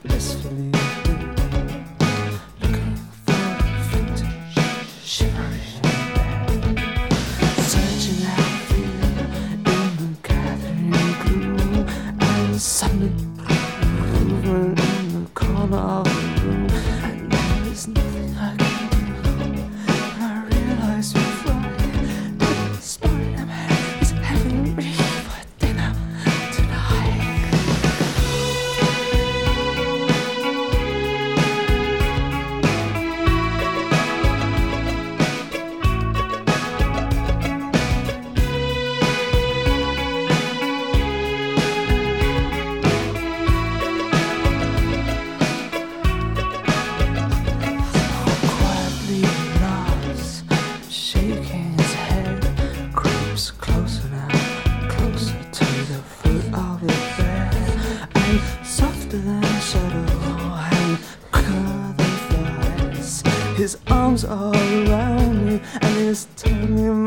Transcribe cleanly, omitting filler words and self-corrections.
blissfully looking for vintage, shivering bed, searching out fear in the gathering gloom, and suddenly movement in the corner of the room, and there is nothing I can do. And I realize we're flying, but Spider-Man is having me for dinner tonight. Quietly lost, shaking his head, creeps closer now, closer to the foot of his bed, and softer than a shadow and quicker than flies. His arms are around me and he's telling me